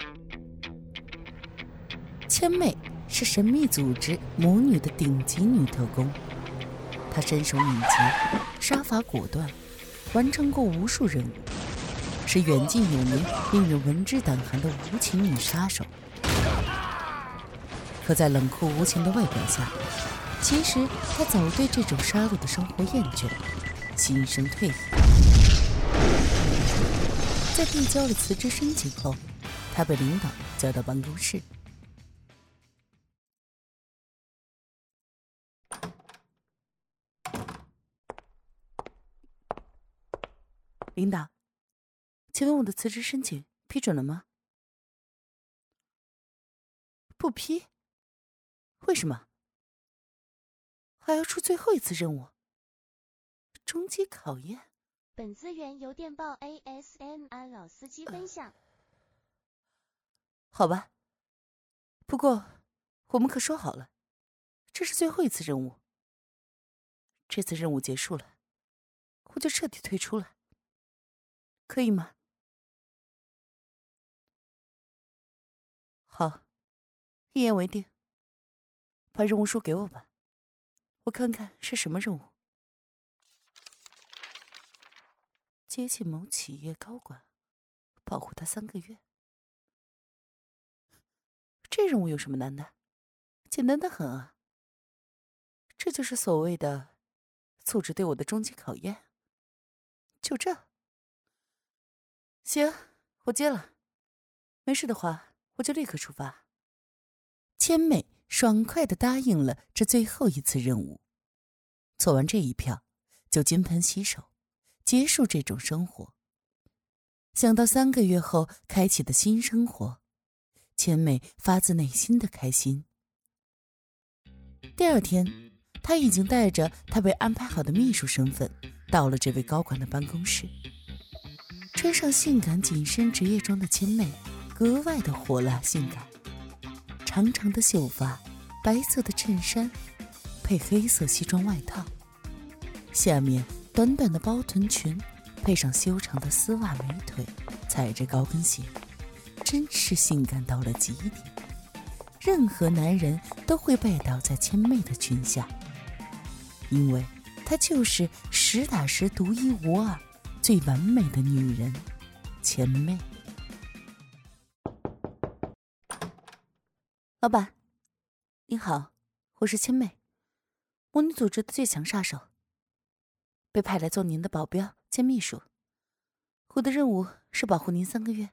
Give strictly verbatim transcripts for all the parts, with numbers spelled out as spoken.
千妹是神秘组织魔女的顶级女特工，她身手敏捷，杀伐果断，完成过无数任务，是远近有名、令人闻之胆寒的无情女杀手。可在冷酷无情的外表下，其实她早对这种杀戮的生活厌倦，心生退意。在递交了辞职申请后，她被领导叫到办公室。领导，请问我的辞职申请批准了吗？不批？为什么？还要出最后一次任务？终极考验？ 本资源由电报 A S M R 老司机分享。呃、 好吧，不过我们可说好了，这是最后一次任务。这次任务结束了，我就彻底退出了。可以吗？好，一言为定。把任务书给我吧，我看看是什么任务。接近某企业高管，保护他三个月。这任务有什么难的？简单的很啊。这就是所谓的组织对我的终极考验。就这。行，我接了。没事的话，我就立刻出发。千美爽快地答应了这最后一次任务。做完这一票，就金盆洗手，结束这种生活。想到三个月后开启的新生活，千美发自内心的开心。第二天，她已经带着她被安排好的秘书身份，到了这位高管的办公室。穿上性感紧身职业装的千妹格外的火辣性感，长长的秀发，白色的衬衫配黑色西装外套，下面短短的包臀裙配上修长的丝袜美腿，踩着高跟鞋，真是性感到了极点。任何男人都会拜倒在千妹的裙下，因为她就是实打实独一无二最完美的女人，千妹。老板，你好，我是千妹，魔女组织的最强杀手，被派来做您的保镖兼秘书。我的任务是保护您三个月。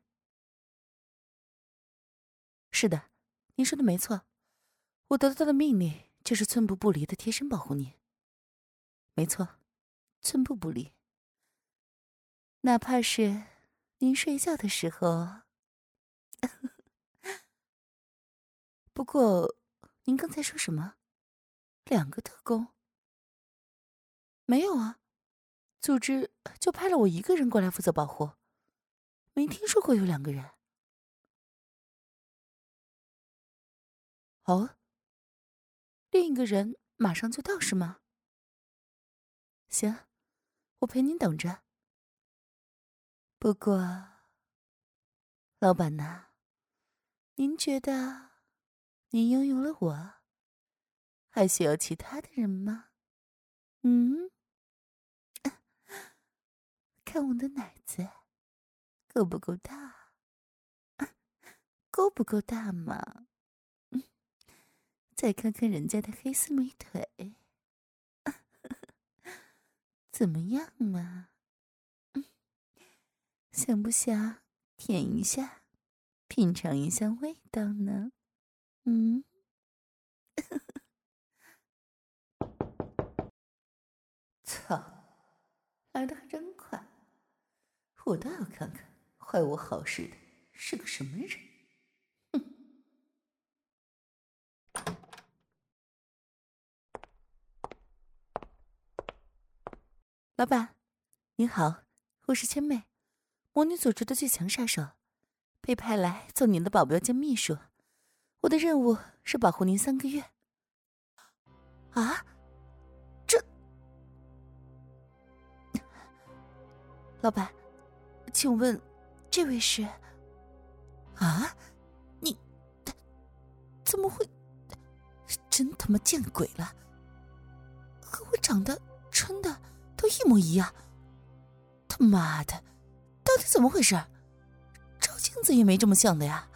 是的，您说的没错，我得到的命令就是寸步不离的贴身保护您。没错，寸步不离。哪怕是您睡觉的时候。不过，您刚才说什么？两个特工？没有啊，组织就派了我一个人过来负责保护，没听说过有两个人。哦，另一个人马上就到是吗？行，我陪您等着。不过，老板呐，您觉得您拥有了我，还需要其他的人吗？嗯，看我的奶子够不够大？够不够大嘛？嗯，再看看人家的黑丝美腿，怎么样嘛？嗯，想不想舔一下，品尝一下味道呢？嗯。操，来得还真快！我倒要看看坏我好事的是个什么人。哼！老板，您好，我是千妹，魔女组织的最强杀手，被派来做您的保镖兼秘书。我的任务是保护您三个月。啊？这……老板，请问这位是？ 啊？你怎么会？真他妈见鬼了！和我长得、穿的都一模一样。他妈的，到底怎么回事？照镜子也没这么像的呀。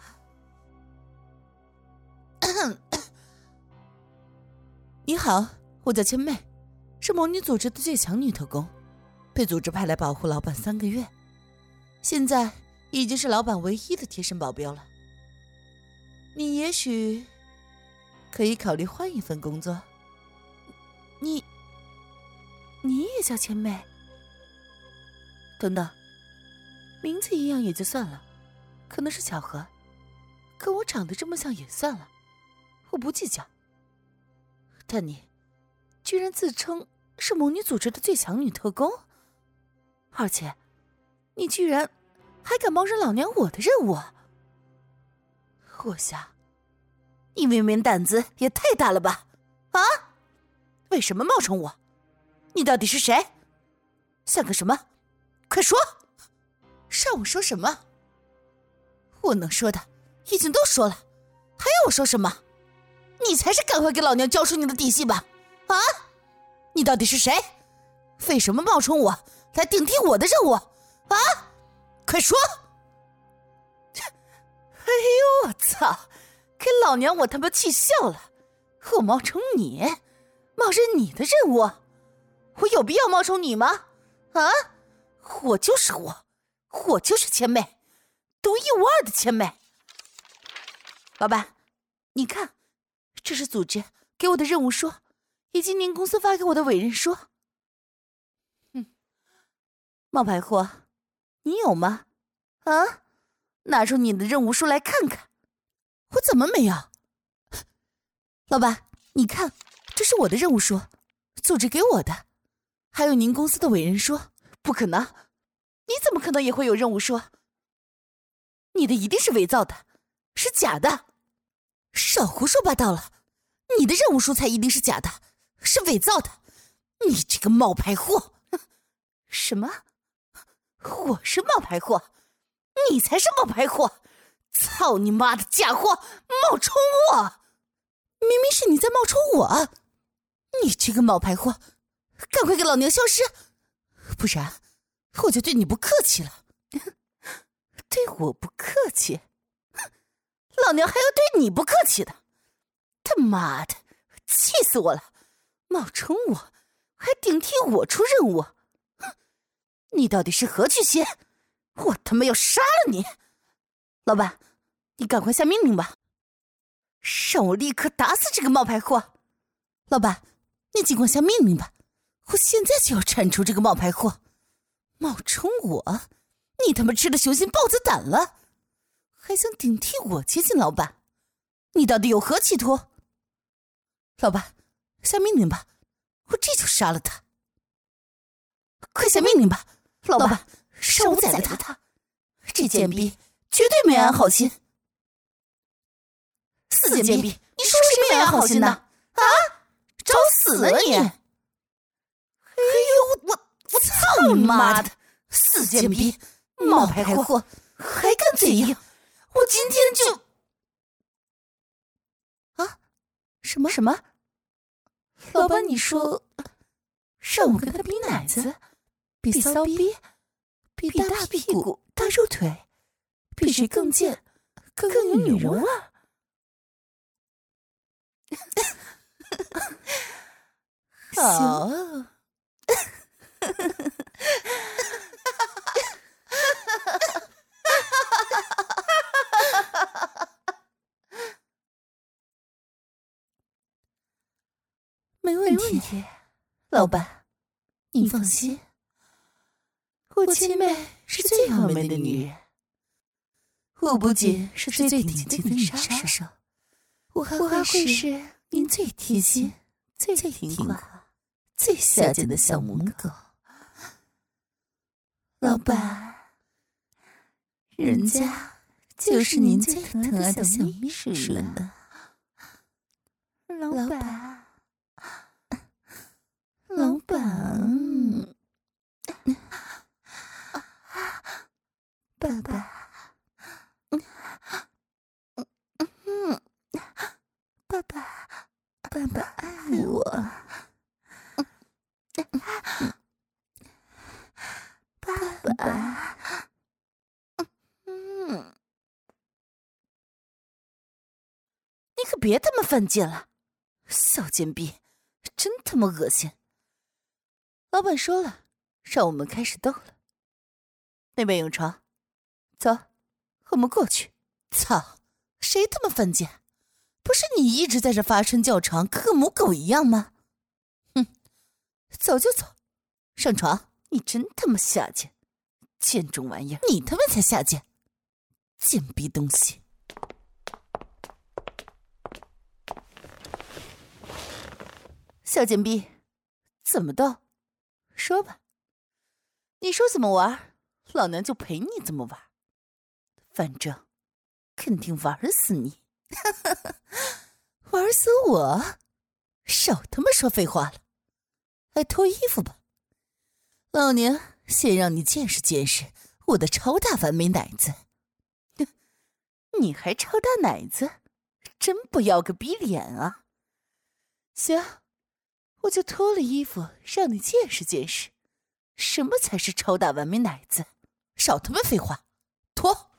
你好，我叫千妹，是某女组织的最强女特工，被组织派来保护老板三个月，现在已经是老板唯一的贴身保镖了。你也许可以考虑换一份工作。你，你也叫千妹？等等，名字一样也就算了，可能是巧合，跟我长得这么像也算了，我不计较。但你居然自称是某女组织的最强女特工，而且你居然还敢冒认老娘我的任务，我想你明明胆子也太大了吧？啊？为什么冒充我？你到底是谁？像个什么？快说！让我说什么？我能说的已经都说了，还要我说什么？你才是赶快给老娘交出你的底细吧！啊？你到底是谁？为什么冒充我来顶替我的任务？啊？快说！哎呦我操！给老娘我他妈气笑了！我冒充你，冒认你的任务，我有必要冒充你吗？啊？我就是我，我就是千妹，独一无二的千妹。老板，你看，这是组织给我的任务书，以及您公司发给我的委任书。哼，冒牌货，你有吗？啊？拿出你的任务书来看看。我怎么没有？老板，你看，这是我的任务书，组织给我的，还有您公司的委任书。不可能，你怎么可能也会有任务书？你的一定是伪造的，是假的。少胡说八道了，你的任务书才一定是假的，是伪造的。你这个冒牌货！什么？我是冒牌货？你才是冒牌货！操你妈的假货，冒充我！明明是你在冒充我！你这个冒牌货，赶快给老娘消失，不然我就对你不客气了。对我不客气？老娘还要对你不客气的！他妈的，气死我了！冒充我，还顶替我出任务，你到底是何居心？我他妈要杀了你！老板，你赶快下命令吧，让我立刻打死这个冒牌货！老板，你尽管下命令吧，我现在就要铲除这个冒牌货！冒充我，你他妈吃了雄心豹子胆了，还想顶替我接近老板？你到底有何企图？老板，下命令吧，我这就杀了他！快下命令吧，老板，让我宰了他！这贱逼绝对没安好心！死贱逼，你说谁没安好心呢？啊，找死了你！哎呦，我我操你妈的！死贱逼，冒牌货，还敢嘴硬！我今天就……啊？什么什么？老板，你说让我跟他比奶子，比骚逼，比大屁股、大肉腿，比谁更贱，更有女人味儿？好。没问题，老板，你放心，我千妹是最要美的女人，我不仅是最顶级的女杀手，我还会是您最贴心、最听话、最下贱的小母狗。老板，人家就是您最疼爱的小秘书了。老板。老板，爸爸， 可别他妈犯贱了，小贱逼，真他妈恶心。老板说了，让我们开始斗了。那边有床，走，我们过去。操，谁他妈犯贱？不是你一直在这发声叫长，跟个母狗一样吗？哼，走就走，上床。你真他妈下贱，贱种玩意儿！你他妈才下贱，贱逼东西！小贱逼，怎么斗？说吧，你说怎么玩，老娘就陪你怎么玩。反正肯定玩死你，玩死我！少他妈说废话了，来脱衣服吧。老娘先让你见识见识我的超大完美奶子。你还超大奶子，真不要个逼脸啊！行，我就脱了衣服让你见识见识什么才是超大完美奶子。少他妈废话，脱！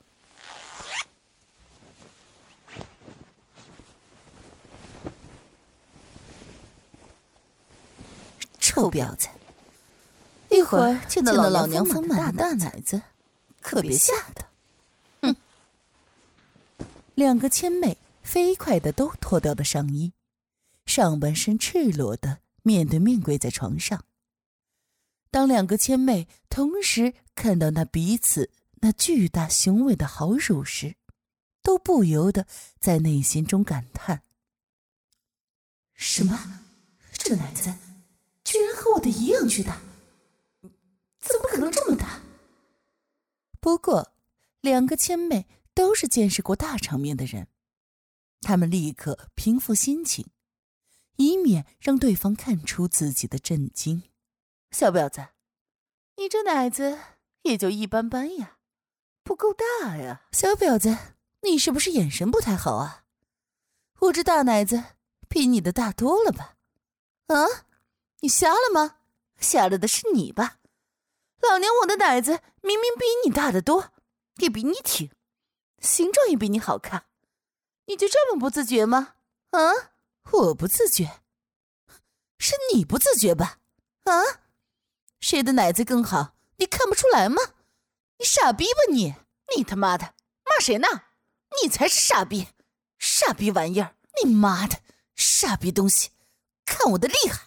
臭婊子，一会儿见到老娘丰满的大奶子，可别吓他。哼！两个千妹飞快的都脱掉了上衣，上半身赤裸的面对面跪在床上。当两个千妹同时看到那彼此那巨大雄伟的好乳时，都不由得在内心中感叹：什么？这奶子居然和我的一样巨大，怎么可能这么大？不过两个千妹都是见识过大场面的人，他们立刻平复心情，以免让对方看出自己的震惊。小婊子，你这奶子也就一般般呀，不够大呀。小婊子，你是不是眼神不太好啊？我这大奶子比你的大多了吧？啊？你瞎了吗？瞎了的是你吧？老娘我的奶子明明比你大得多，也比你挺，形状也比你好看，你就这么不自觉吗？啊？我不自觉，是你不自觉吧？啊？谁的奶子更好？你看不出来吗？你傻逼吧你！你他妈的骂谁呢？你才是傻逼！傻逼玩意儿！你妈的傻逼东西！看我的厉害！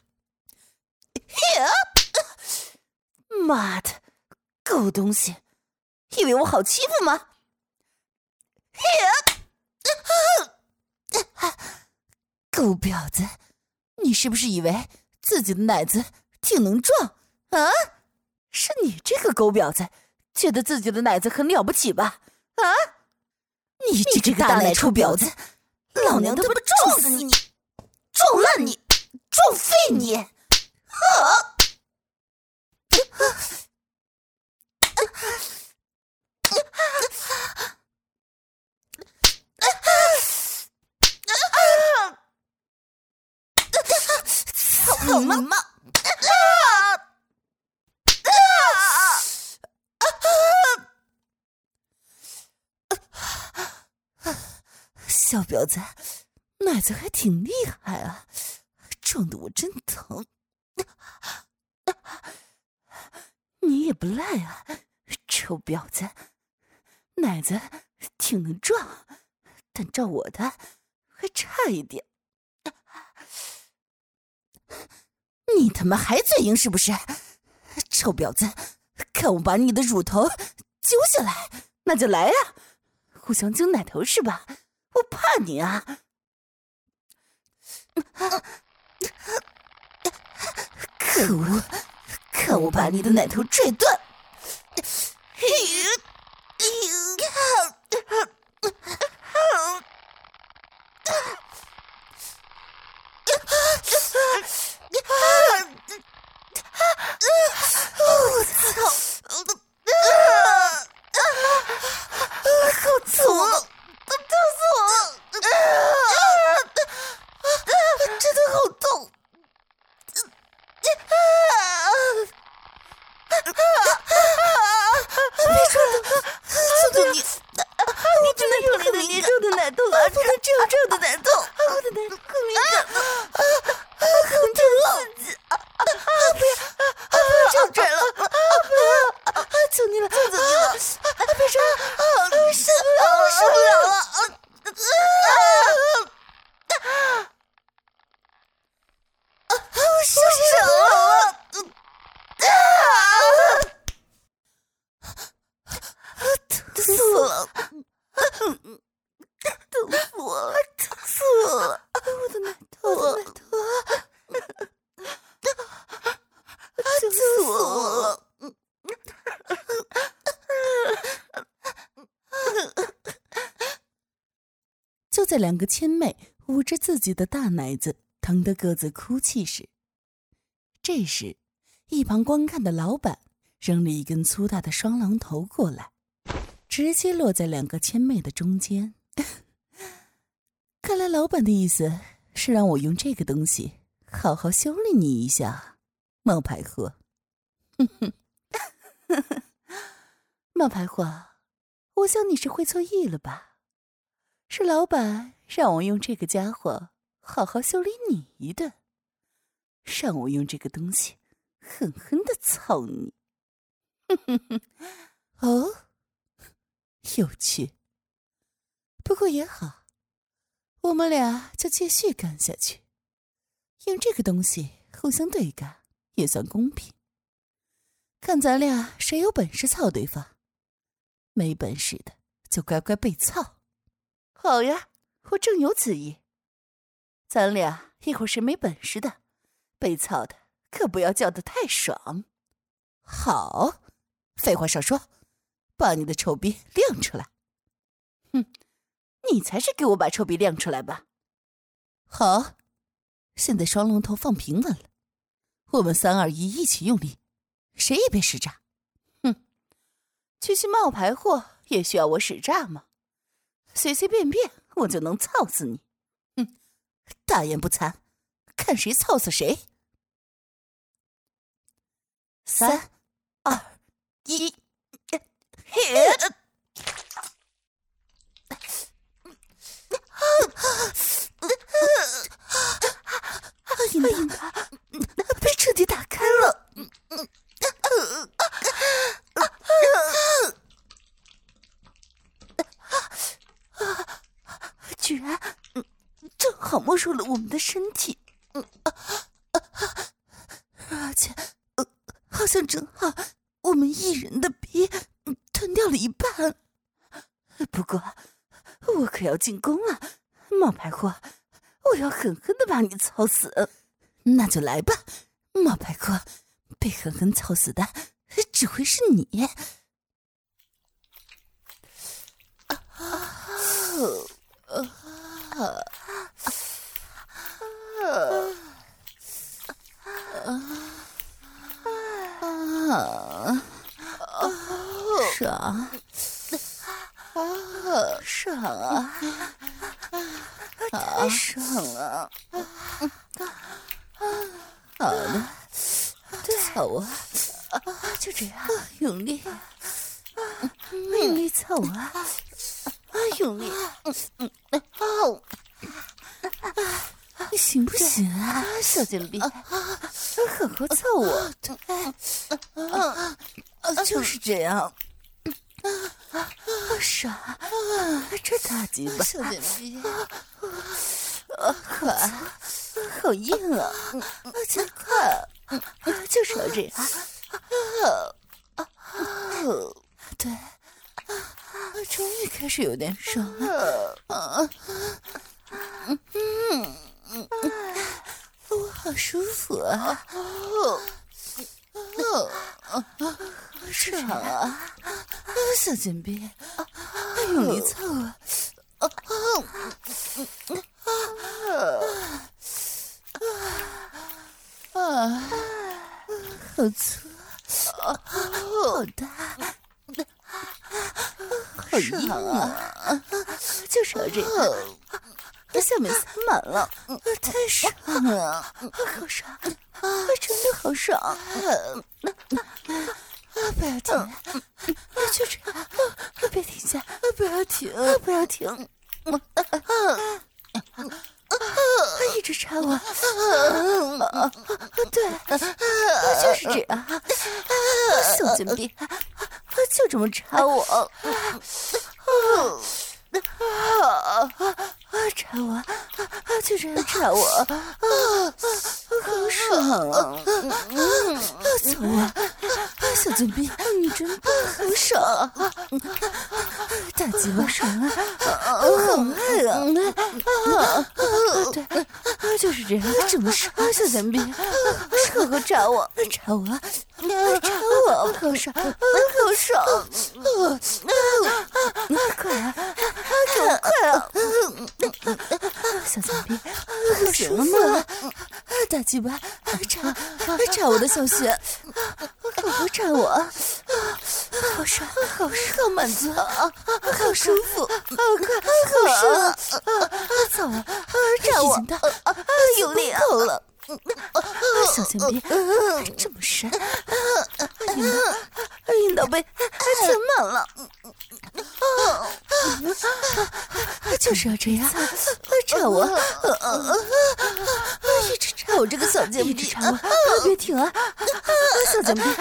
妈的，狗东西，以为我好欺负吗？狗婊子，你是不是以为自己的奶子挺能撞啊？是你这个狗婊子，觉得自己的奶子很了不起吧？啊！你这个大奶臭婊子，老娘他妈撞死你，撞烂你，撞废你！啊！操你妈！小婊子，奶子还挺厉害啊，撞得我真疼。你也不赖啊，臭婊子，奶子挺能撞，但照我的还差一点。你他妈还嘴硬是不是？臭婊子，看我把你的乳头揪下来，那就来啊！互相揪奶头是吧？我怕你啊！可恶！看我把你的奶头拽断！我操！好痛啊！疼死我了！真的好痛！别撞了，求求你！你只能用力的捏着我的奶头啊，不能只有这样的奶头！ 就在两个千妹捂着自己的大奶子疼得各自哭泣时，这时一旁观看的老板扔了一根粗大的双榔头过来，直接落在两个千妹的中间。看来老板的意思是让我用这个东西好好修理你一下，冒牌货。冒牌货，我想你是会错意了吧？是老板让我用这个家伙好好修理你一顿，让我用这个东西狠狠地操你。哦，有趣。不过也好，我们俩就继续干下去，用这个东西互相对干也算公平。看咱俩谁有本事操对方，没本事的就乖乖被操。好呀，我正有此意。咱俩一会儿谁没本事的，被操的可不要叫得太爽。好，废话少说，把你的臭逼亮出来。哼，你才是给我把臭逼亮出来吧。好，现在双龙头放平稳了，我们三二一一起用力，谁也别使诈。哼，区区冒牌货也需要我使诈吗？随随便便我就能操死你。哼，大言不惭，看谁操死谁。三二一，嘿！哎呀，被彻底打开了。居然正好没收了我们的身体，而且好像正好我们一人的逼吞掉了一半。不过我可要进攻了，冒牌货，我要狠狠地把你操死。那就来吧，冒牌货，被狠狠操死的只会是你。爽，爽啊，太爽了。好的，操我，就这样，用力，用力操我，用力，行不行啊，小贱逼？好好操我，就是这样。爽，这大鸡巴，小贱逼，快，好硬啊！加快，就是要这样。对，终于开始有点爽了。我好舒服啊！爽啊，小贱逼，用力操啊！啊，好粗，好大，好硬啊！就是要这样，下面塞满了，太爽了，好爽，真的好爽！不要停，就这样，别停下，不要停，不要停，一直插我，对，就是这样，小贱逼，就这么插我，插我，就这样插我，好爽啊！操我，小贱逼，你真棒，好爽！大鸡巴爽啊，好爱啊！对，就是这样，这么爽，小贱逼，好好插我，插我，插我，好爽，好爽！快啊，快啊！ 小贱逼，不行了吗？大鸡巴，插插我的小穴，可不插我，好爽，好爽，好满足，好舒服，好快，好爽，操啊！插我，有力够了。小贱逼，这么深，阴道阴道被填满了，就是要这样，插我，一直插我这个小贱逼，一直插我，别停啊，小贱逼，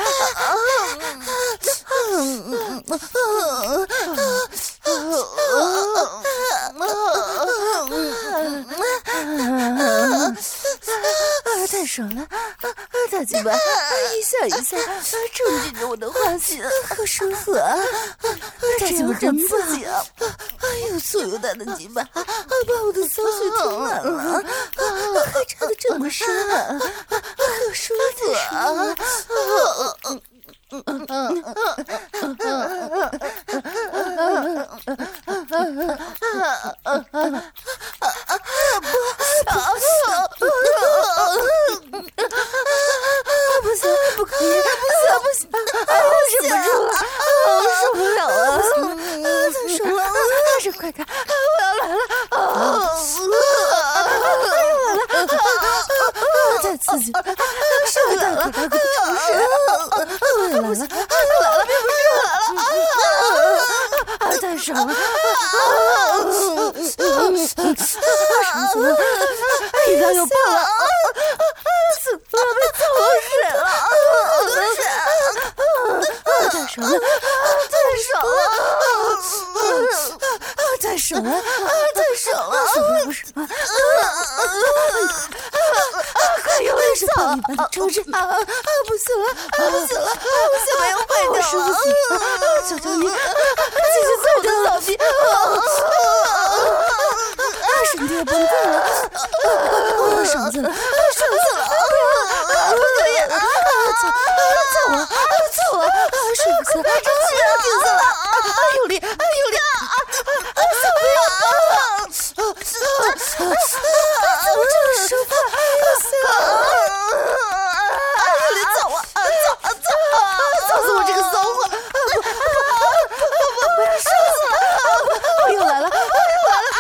太爽了，大鸡巴一下一下冲进着我的花心，好舒服啊！大鸡巴真刺激啊！又粗又大的鸡巴把我的骚穴填满了，还插得这么深，好舒服啊！不行，不可以，不行，不行，忍不住了，受不了了，太爽了，还是快点，我要来了，我要来了，太刺激，受不了了，我要来了，我要来了，别不是我来了，太爽了，爽死了，一张又爆了。死了，被揍水了！太爽了，太爽了，太爽了，太爽了！受不了，不是吗？快用力操你妈的抽筋！不行了，不行了，我下巴要坏掉了！舒服死了！求求你，继续操我的小逼！身体要崩溃了，我要绳子了，绳子了！不可以！操！操我！操我！睡不着，真是要顶死了！有力，有力！受不了！怎么这么舒服？不行！有力操我！操！操！操死我这个骚货！不不不！不要射死了！我又来了！我又来了！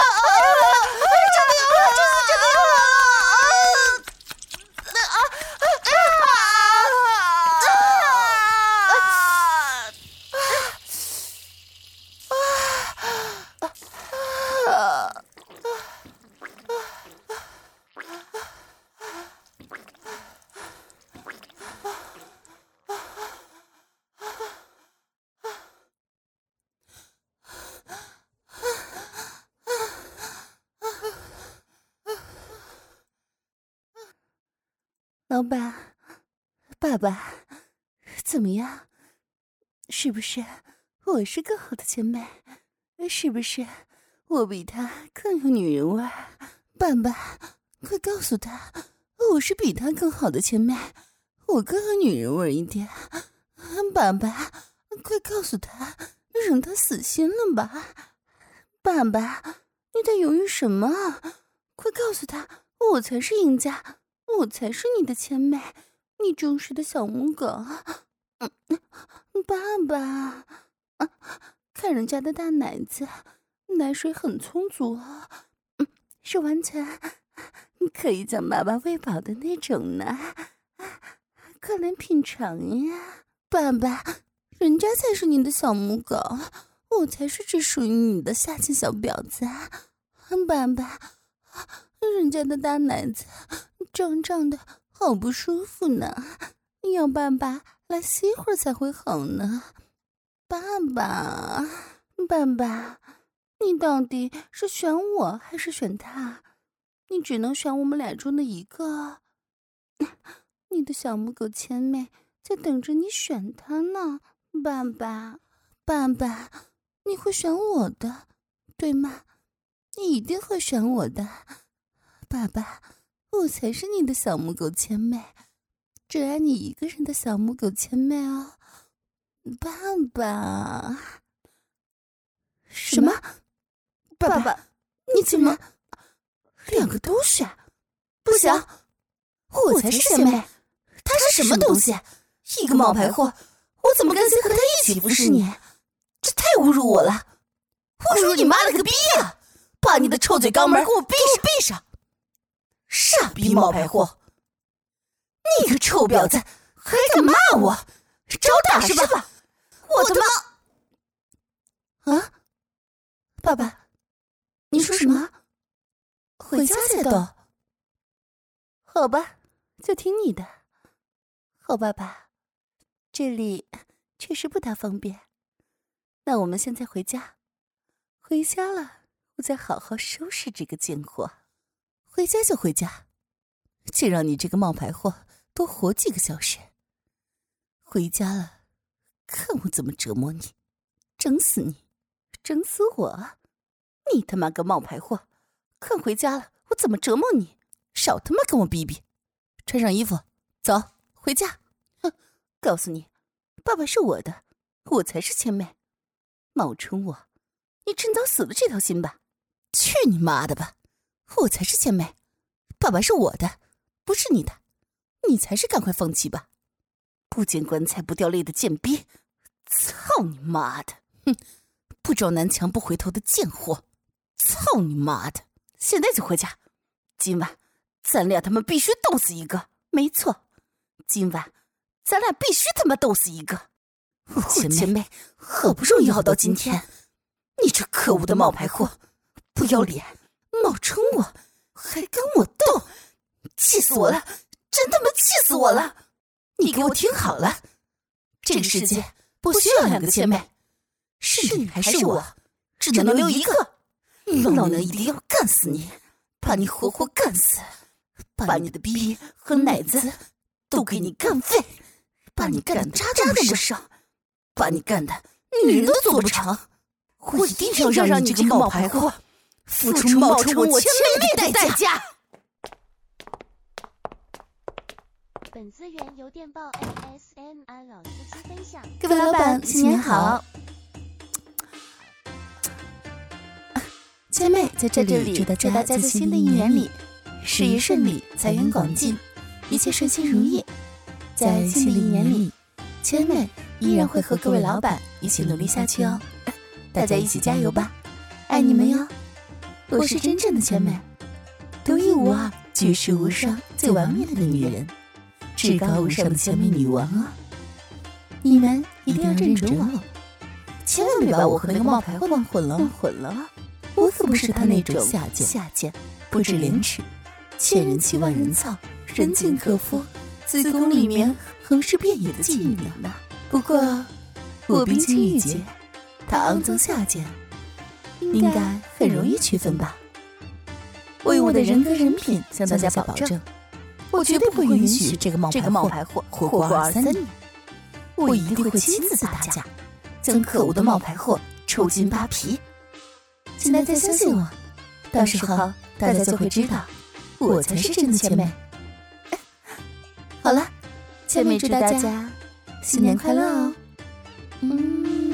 老板，爸爸，怎么样？是不是我是更好的前辈？是不是我比他更有女人味？爸爸，快告诉他，我是比他更好的前辈，我更有女人味一点。爸爸，快告诉他，让他死心了吧。爸爸，你在犹豫什么？快告诉他，我才是赢家。我才是你的前妹，你忠实的小母狗。嗯，爸爸，啊，看人家的大奶子，奶水很充足啊，嗯，是完全可以将爸爸喂饱的那种呢。快来品尝呀，爸爸，人家才是你的小母狗，我才是只属于你的下贱小婊子。爸爸，人家的大奶子胀胀的，好不舒服呢，要爸爸来吸会儿才会好呢。爸爸，爸爸，你到底是选我还是选他？你只能选我们俩中的一个。你的小母狗千妹在等着你选他呢，爸爸，爸爸，你会选我的，对吗？你一定会选我的，爸爸。我才是你的小母狗千妹，只爱你一个人的小母狗千妹哦，爸爸。什么？爸爸，你怎么？ 个都是。不行，我才是贤妹，他是什么东西？一个冒牌货，我怎么甘心和他一起服侍你？这太侮辱我了！侮辱你妈了个逼呀！把你的臭嘴肛门给我闭上！闭上！傻逼冒牌货！你个臭婊子，还敢骂我？找打是吧？我他妈！啊，爸爸，你说什么？回家再斗？好吧，就听你的。好爸爸，这里确实不大方便。那我们现在回家，回家了，我再好好收拾这个贱货。回家就回家，就让你这个冒牌货多活几个小时。回家了，看我怎么折磨你，整死你，整死我！你他妈个冒牌货，看回家了，我怎么折磨你！少他妈跟我逼逼！穿上衣服，走，回家！哼，告诉你，爸爸是我的，我才是千妹。冒充我，你趁早死了这条心吧！去你妈的吧！我才是千妹，爸爸是我的，不是你的，你才是赶快放弃吧！不见棺材不掉泪的贱逼！操你妈的！哼，不撞南墙不回头的贱货！操你妈的！现在就回家，今晚咱俩他妈必须斗死一个！没错，今晚咱俩必须他妈斗死一个！我前妹好不容易熬到今天，你这可恶的冒牌货，不要脸，冒充我，还跟我斗，气死我了！真他妈气死我了！你给我听好了，这个世界不需要两个姐妹，是你还是我，只能留一个。老娘一定要干死你，把你活活干死，把你的逼和奶子都给你干废，把你干得渣渣都不剩，把你干的女人都做不成。我一定要让你这个冒牌货付出冒充我千妹的代价。 本资源由电报 A S M R 老司机分享。 各位老板，新年好！千妹在这里祝大家在新的一年里事业顺利，财源广进，一切顺心如意。在新的一年里，千妹依然会和各位老板一起努力下去哦，大家一起加油吧！爱你们哟！我是真正的千妹，独一无二、举世无双、最完美的女人，至高无上的千妹女王啊！你们一定要认准我，千万别把我和那个冒牌货混了混了！我可不是他那种下贱、下贱、不知廉耻、欠人欺万人操、人尽可夫、子宫里面横尸遍野的妓女呢。不过，我冰清玉洁，他肮脏下贱，应该很容易区分吧？我用我的人格人品向大家保证，我绝对不会允许这个冒牌货活过二三年。我一定会亲自打架，将可恶的冒牌货抽筋扒皮。现在再相信我，到时候大家就会知道，我才是真的千妹。好了，千妹祝大家新年快乐哦！嗯，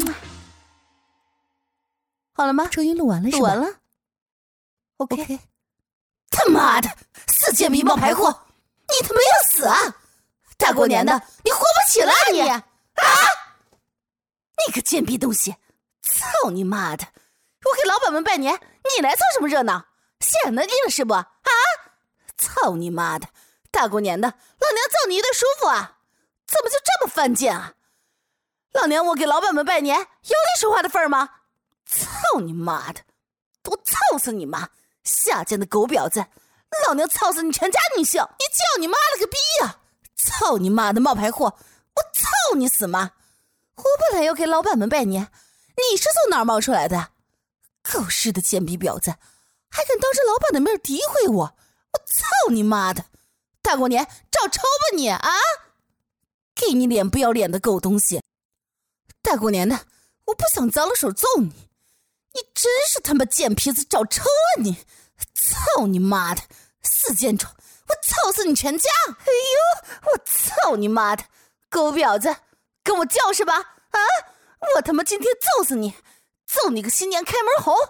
好了吗？收音录完了是吧？录完了。OK。okay. 他妈的，死贱逼冒牌货，你他妈要死啊！大过年的，你活不起了啊你！啊！你个贱逼东西，操你妈的！我给老板们拜年，你来凑什么热闹？显得你了是不？啊！操你妈的！大过年的，老娘揍你一顿舒服啊！怎么就这么犯贱啊？老娘我给老板们拜年，有你说话的份儿吗？操你妈的！我操死你妈！下贱的狗婊子！老娘操死你全家女性！你叫你妈了个逼呀！操你妈的冒牌货！我操你死妈！我本来要给老板们拜年，你是从哪儿冒出来的？狗屎的贱逼婊子，还敢当着老板的面诋毁我！我操你妈的！大过年找抽吧你啊！给你脸不要脸的狗东西！大过年的，我不想脏了手揍你！你真是他妈贱坯子，找抽啊你！操你妈的，死贱种！我操死你全家！哎呦，我操你妈的，狗婊子，跟我叫是吧？啊！我他妈今天揍死你！揍你个新年开门红！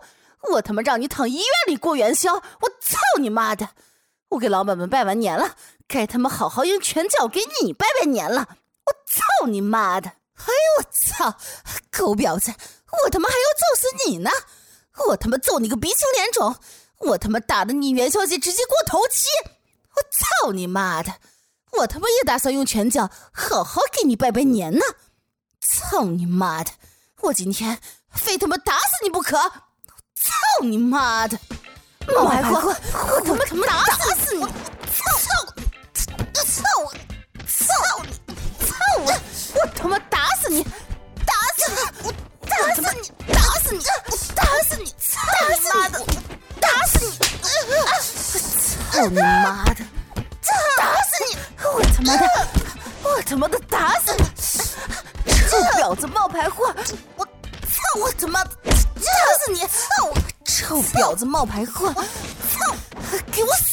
我他妈让你躺医院里过元宵！我操你妈的！我给老板们拜完年了，该他妈好好用拳脚给你拜拜年了！我操你妈的！哎呦我操！狗婊子！我他妈还要揍死你呢！我他妈揍你个鼻青脸肿！我他妈打得你元宵节直接过头七！我操你妈的！我他妈也打算用拳脚好好给你拜拜年呢！操你妈的！我今天非他妈打死你不可！操你妈的！冒牌货！我他妈他妈打死你！操操操我！操你！操我！我他妈打死你！打死你！我打死你！打死你！打死你！操你妈的！打死你！操你妈的！打死你！我他妈的！我他妈的打死你！臭婊子冒牌货！我操！我他妈的！打死你！臭婊子冒牌货！操！给我死！